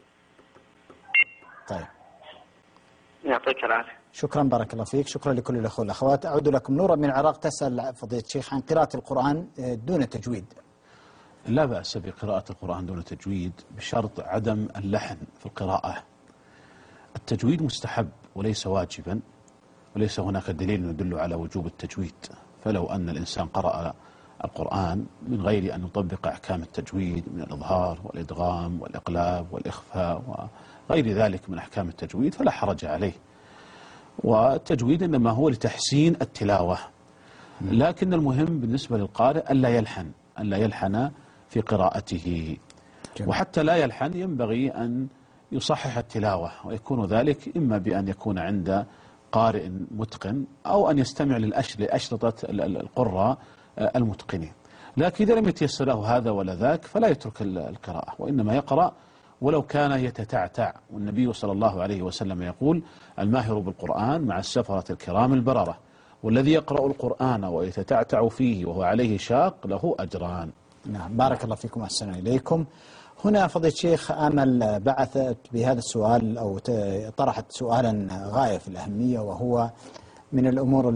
طيب يعطيك العافية. شكرا بارك الله فيك، شكرا لكل الأخوة والأخوات. أعود لكم. نورا من العراق تسأل فضيلة الشيخ عن قراءة القرآن دون تجويد. لا بأس بقراءة القرآن دون تجويد بشرط عدم اللحن في القراءة. التجويد مستحب وليس واجبا، وليس هناك دليل يدل على وجوب التجويد. فلو أن الإنسان قرأ القرآن من غير أن يطبق أحكام التجويد من الإظهار والإدغام والإقلاب والإخفاء وغير ذلك من أحكام التجويد فلا حرج عليه. والتجويد إنما هو لتحسين التلاوة، لكن المهم بالنسبة للقارئ ألا يلحن في قراءته. وحتى لا يلحن ينبغي أن يصحح التلاوة، ويكون ذلك إما بأن يكون عند قارئ متقن أو أن يستمع لأشرطة القراء المتقنين. لكن إذا لم يتيسر له هذا ولا ذاك فلا يترك القراءة، وإنما يقرأ ولو كان يتتعتع. والنبي صلى الله عليه وسلم يقول: الماهر بالقرآن مع السفرة الكرام البررة، والذي يقرأ القرآن ويتتعتع فيه وهو عليه شاق له أجران. نعم بارك الله فيكم وأحسن إليكم. هنا فضيلة الشيخ آمل بعثت بهذا السؤال أو طرحت سؤالا غاية في الأهمية، وهو من الأمور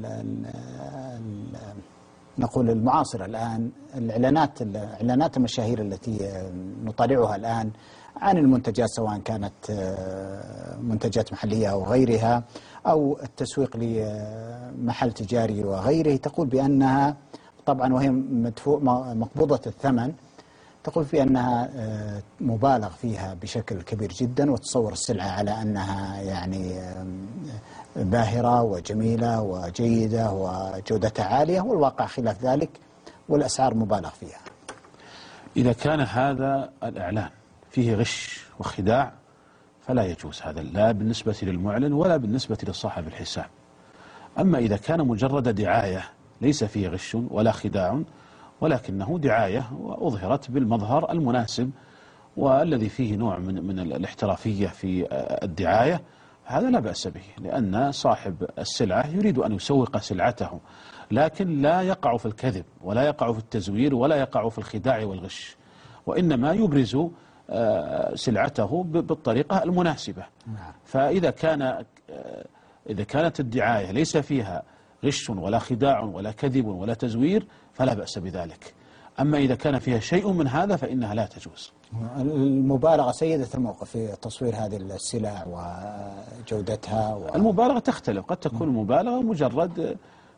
نقول المعاصرة الآن، إعلانات المشاهير التي نطالعها الآن عن المنتجات، سواء كانت منتجات محلية أو غيرها، أو التسويق لمحل تجاري وغيره، تقول بأنها طبعا وهي مقبوضة الثمن، تقول في أنها مبالغ فيها بشكل كبير جدا، وتصور السلعة على أنها يعني باهرة وجميلة وجيدة وجودتها عالية، والواقع خلاف ذلك والأسعار مبالغ فيها. إذا كان هذا الإعلان فيه غش وخداع فلا يجوز هذا، لا بالنسبة للمعلن ولا بالنسبة لصاحب الحساب. أما إذا كان مجرد دعاية ليس فيه غش ولا خداع، ولكنه دعاية وأظهرت بالمظهر المناسب والذي فيه نوع من الاحترافية في الدعاية، هذا لا بأس به، لأن صاحب السلعة يريد أن يسوق سلعته، لكن لا يقع في الكذب ولا يقع في التزوير ولا يقع في الخداع والغش، وإنما يبرز سلعته بالطريقة المناسبة. فإذا كانت الدعاية ليس فيها غش ولا خداع ولا كذب ولا تزوير فلا بأس بذلك. أما إذا كان فيها شيء من هذا فإنها لا تجوز. المبالغة سيدة الموقف في تصوير هذه السلع وجودتها المبالغة تختلف، قد تكون المبالغة مجرد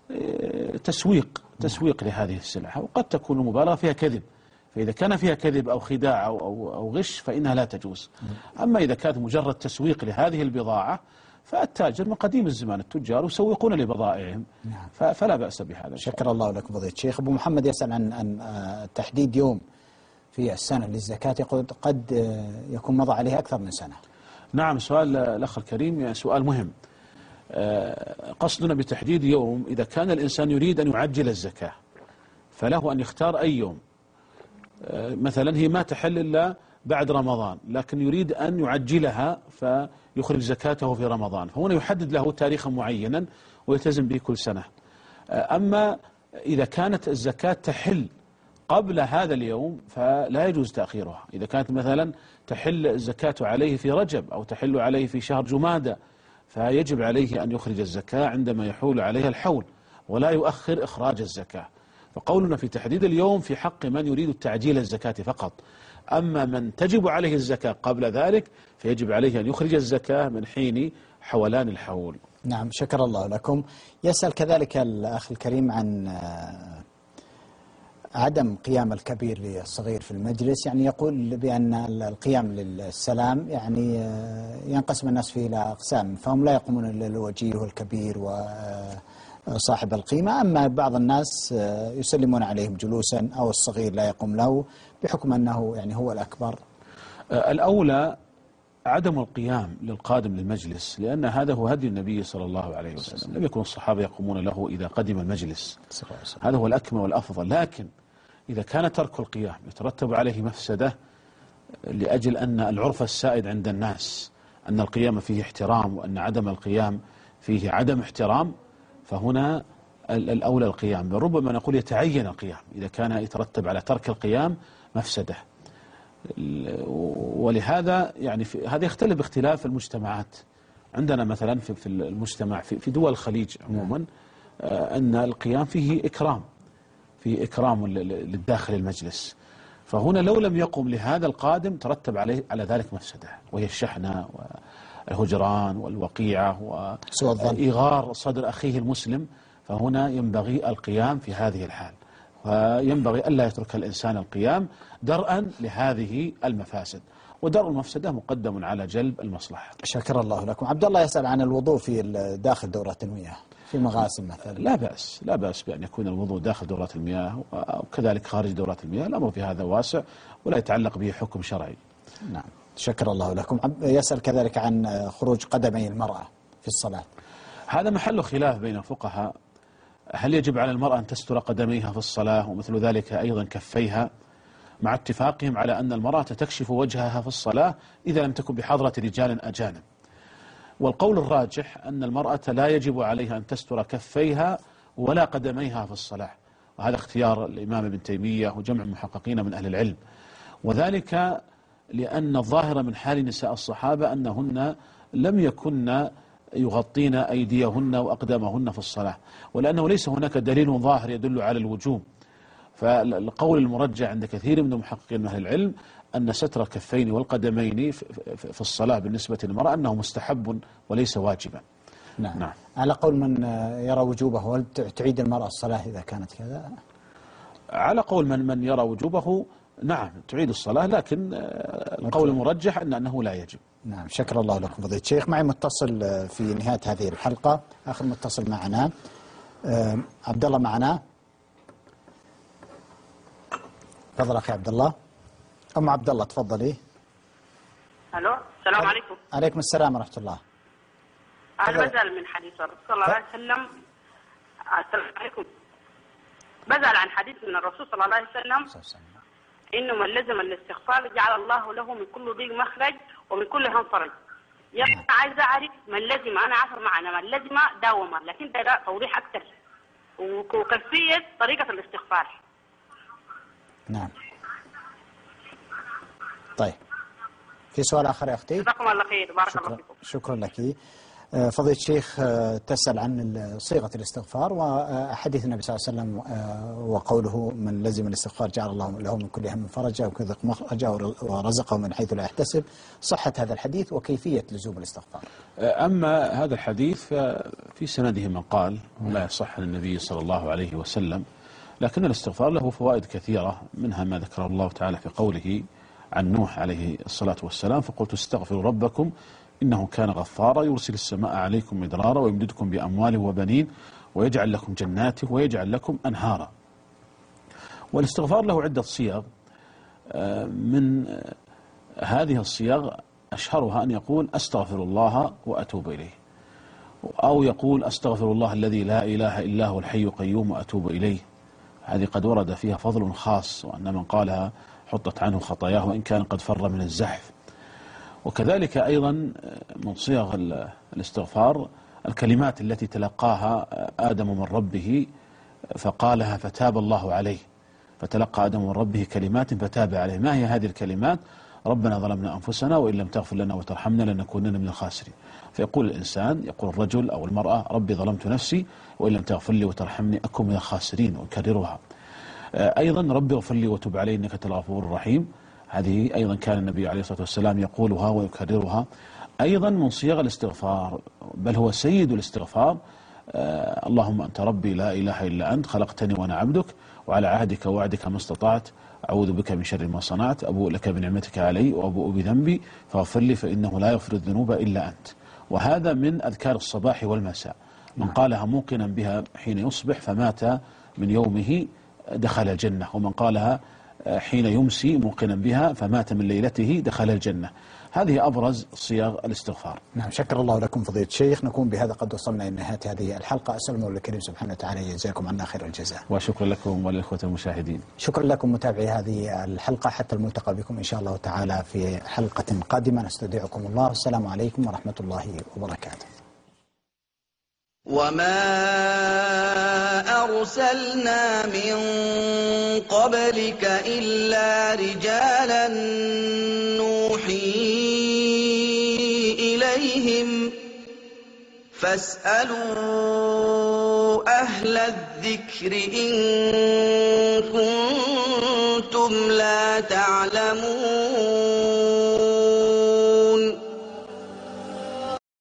تسويق لهذه السلع، وقد تكون المبالغة فيها كذب، فإذا كان فيها كذب أو خداع أو غش فإنها لا تجوز. أما إذا كانت مجرد تسويق لهذه البضاعة فالتاجر من قديم الزمان التجار يسوقون لبضائعهم، فلا بأس بهذا. شكر الله لكم فضيلة الشيخ. أبو محمد يسأل عن تحديد يوم في السنة للزكاة، قد يكون مضى عليه أكثر من سنة. نعم، سؤال الأخ الكريم سؤال مهم. قصدنا بتحديد يوم، إذا كان الإنسان يريد أن يعجل الزكاة فله أن يختار أي يوم. مثلا هي ما تحل إلا بعد رمضان، لكن يريد أن يعجلها فيخرج زكاته في رمضان، فهنا يحدد له تاريخا معينا ويلتزم به كل سنة. أما إذا كانت الزكاة تحل قبل هذا اليوم فلا يجوز تأخيرها. إذا كانت مثلا تحل الزكاة عليه في رجب أو تحل عليه في شهر جمادى فيجب عليه أن يخرج الزكاة عندما يحول عليها الحول ولا يؤخر إخراج الزكاة. فقولنا في تحديد اليوم في حق من يريد تعجيل الزكاة فقط. أما من تجب عليه الزكاة قبل ذلك فيجب عليه أن يخرج الزكاة من حين حولان الحول. نعم، شكر الله لكم. يسأل كذلك الأخ الكريم عن عدم قيام الكبير للصغير في المجلس، يعني يقول بأن القيام للسلام يعني ينقسم الناس فيه إلى أقسام، فهم لا يقومون إلا الوجيه والكبير وصاحب القيمة، أما بعض الناس يسلمون عليهم جلوسا أو الصغير لا يقوم له بحكم أنه يعني هو الأكبر. الأولى عدم القيام للقادم للمجلس، لأن هذا هو هدي النبي صلى الله عليه وسلم، لم يكن الصحابة يقومون له إذا قدم المجلس، هذا هو الأكمل والأفضل. لكن إذا كان ترك القيام يترتب عليه مفسدة لأجل أن العرف السائد عند الناس أن القيام فيه احترام وأن عدم القيام فيه عدم احترام، فهنا الأولى القيام، بل ربما نقول يتعين القيام إذا كان يترتب على ترك القيام مفسدة. ولهذا يعني هذا يختلف باختلاف المجتمعات. عندنا مثلا في المجتمع في دول الخليج عموما أن القيام فيه إكرام للداخل المجلس، فهنا لو لم يقم لهذا القادم ترتب على ذلك مفسدة، وهي الشحنة والهجران والوقيعة وإغار صدر أخيه المسلم. فهنا ينبغي القيام في هذه الحال، وينبغي ألا يترك الإنسان القيام درءا لهذه المفاسد، ودرء المفسدة مقدم على جلب المصلحة. شكر الله لكم. عبد الله يسأل عن الوضوء في داخل دورة المياه في مغاسل مثلا. لا بأس بأن يكون الوضوء داخل دورات المياه وكذلك خارج دورات المياه، الأمر في هذا واسع ولا يتعلق به حكم شرعي. نعم، شكر الله لكم. يسأل كذلك عن خروج قدمي المرأة في الصلاة. هذا محل خلاف بين الفقهاء، هل يجب على المرأة أن تستر قدميها في الصلاة ومثل ذلك أيضا كفيها، مع اتفاقهم على أن المرأة تكشف وجهها في الصلاة إذا لم تكن بحضرة رجال أجانب. والقول الراجح أن المرأة لا يجب عليها أن تستر كفيها ولا قدميها في الصلاة، وهذا اختيار الإمام ابن تيمية وجمع محققين من أهل العلم، وذلك لأن الظاهر من حال نساء الصحابة أنهن لم يكن يغطين أيديهن وأقدامهن في الصلاة، ولأنه ليس هناك دليل ظاهر يدل على الوجوب. فالقول المرجح عند كثير من المحققين من أهل العلم أن ستر الكفين والقدمين في الصلاة بالنسبة للمرأة أنه مستحب وليس واجبا. نعم. على قول من يرى وجوبه، هل تعيد المرأة الصلاة إذا كانت كذا؟ على قول من يرى وجوبه نعم تعيد الصلاة، لكن القول المرجح أنه لا يجب. نعم، شكر الله لكم فضيلة الشيخ. معي متصل في نهاية هذه الحلقة، آخر متصل معنا عبد الله معنا. تفضل أخي عبد الله. أم عبد الله تفضلي. الو، السلام عليكم. عليكم السلام ورحمة الله. أنا بزعل من حديث الرسول صلى الله عليه وسلم. السلام عليكم. بزعل عن حديث من الرسول صلى الله عليه وسلم إنه من لزم الاستغفار جعل الله له من كل ضيق مخرج ومن كل هم فرج. يعني عايز أعرف من لزم، أنا عارفة معنى من لزم داوم، لكن ده توضيح أكثر وكيفية طريقة الاستغفار. نعم. طيب، في سؤال آخر يا أختي؟ جزاكم الله خير، بارك الله فيكم. شكرا لك. فضيلة الشيخ تسأل عن صيغة الاستغفار وحديث النبي صلى الله عليه وسلم وقوله من لزم الاستغفار جعل الله له من كل هم فرجا وكذا مخرجا ورزقه من حيث لا يحتسب، صحة هذا الحديث وكيفية لزوم الاستغفار. أما هذا الحديث ففي سنده من قال لا يصح عن النبي صلى الله عليه وسلم، لكن الاستغفار له فوائد كثيرة، منها ما ذكر الله تعالى في قوله عن نوح عليه الصلاة والسلام فقلت استغفروا ربكم إنه كان غفارا يرسل السماء عليكم مدرارا ويمددكم بأموال وبنين ويجعل لكم جنات ويجعل لكم أنهارا. والاستغفار له عدة صيغ، من هذه الصيغ أشهرها أن يقول أستغفر الله وأتوب إليه، أو يقول أستغفر الله الذي لا إله إلا هو الحي القيوم وأتوب إليه. هذه قد ورد فيها فضل خاص، وأن من قالها حطت عنه خطاياه وإن كان قد فر من الزحف. وكذلك أيضا من صيغ الاستغفار الكلمات التي تلقاها آدم من ربه فقالها فتاب الله عليه، فتلقى آدم من ربه كلمات فتاب عليه. ما هي هذه الكلمات؟ ربنا ظلمنا أنفسنا وإن لم تغفر لنا وترحمنا لنكونن من الخاسرين. فيقول الإنسان، يقول الرجل أو المرأة: ربي ظلمت نفسي وإن لم تغفر لي وترحمني أكون من الخاسرين، ويكررها. أيضا ربي اغفر لي وتب علي إنك أنت الغفور الرحيم، هذه أيضا كان النبي عليه الصلاة والسلام يقولها ويكررها. أيضا من صيغ الاستغفار، بل هو سيد الاستغفار: اللهم أنت ربي لا إله إلا أنت خلقتني وأنا عبدك وعلى عهدك ووعدك ما استطعت أعوذ بك من شر ما صنعت أبوء لك بنعمتك علي وأبوء بذنبي فاغفر لي فإنه لا يغفر الذنوب إلا أنت. وهذا من أذكار الصباح والمساء، من قالها موقنا بها حين يصبح فمات من يومه دخل الجنة، ومن قالها حين يمسي موقنا بها فمات من ليلته دخل الجنة. هذه أبرز صيغ الاستغفار. نعم، شكر الله لكم فضيلة الشيخ. نكون بهذا قد وصلنا إلى نهاية هذه الحلقة. أسأل الله الكريم سبحانه وتعالى يجزاكم عنا خير الجزاء. وشكرا لكم وللإخوة المشاهدين. شكرا لكم متابعي هذه الحلقة، حتى الملتقى بكم إن شاء الله تعالى في حلقة قادمة. نستودعكم الله، والسلام عليكم ورحمة الله وبركاته. وما أرسلنا من قبلك إلا رجالا نوحي إليهم فاسألوا أهل الذكر إن كنتم لا تعلمون.